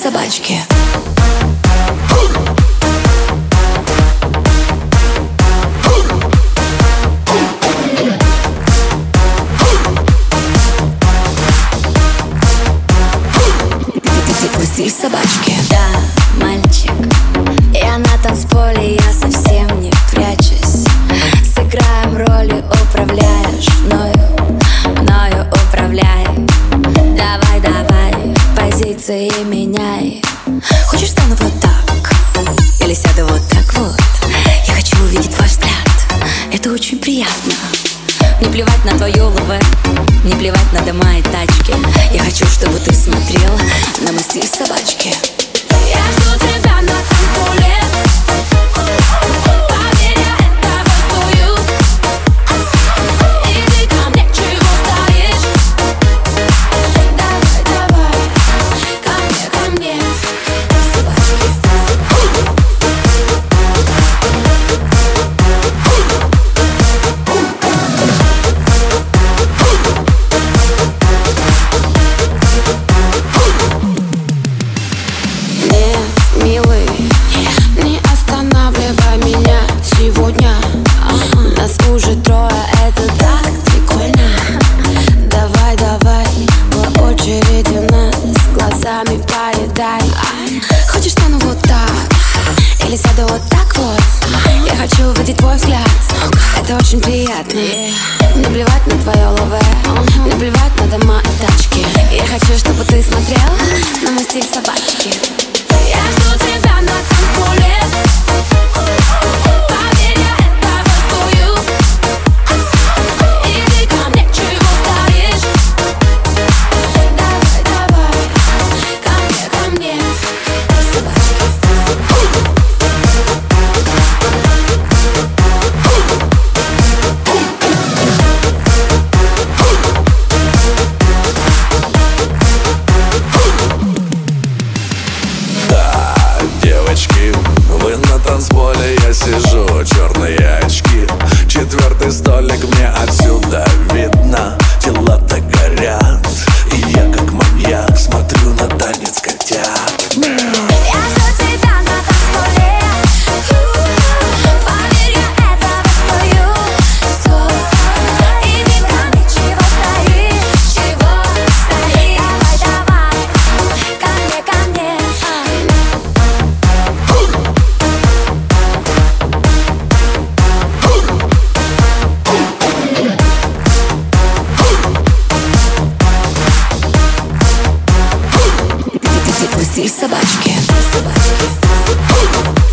собачки. Твой стиль собачки. Да, мальчик, я на танцполе, я совсем не прячусь. Сыграем роли, управляешь мною управляй. Давай, давай, позиции меняй. Хочешь, стану вот так? Или сяду вот так вот? Я хочу увидеть твой взгляд, это очень приятно. Не плевать на твою ЛВ, не плевать на дома и тачки. Я хочу, чтобы ты смотрел на мой стиль собачки. Я жду тебя на танцполе. Поверь, я этого стою. Иди ко мне, чего стоишь? Давай, давай, ко мне, собачки. Милый, не останавливай меня сегодня. Нас уже трое, это так прикольно. Давай, давай, по очереди нас глазами поедай. Хочешь, стану вот так? Или сяду вот так вот? Я хочу увидеть твой взгляд, это очень приятно. Наплевать на твое ЛВ, наплевать на дома и тачки. Я хочу, чтобы ты смотрел на мой стиль собачки. Я жду тебя на танцполе. Поверь, я этого стою. Иди ко мне, чего стоишь? Давай, давай, ко мне, собачки. Девочки, вы на танцполе, я сижу, черные очки. Четвертый столик мне отсюда видно. Тела-то горят, и я как маньяк смотрю на танец котят. Я жду тебя на танцполе. Поверь, я этого стою. Иди ко мне, чего стоишь? Давай, давай, ко мне. Твой стиль собачки.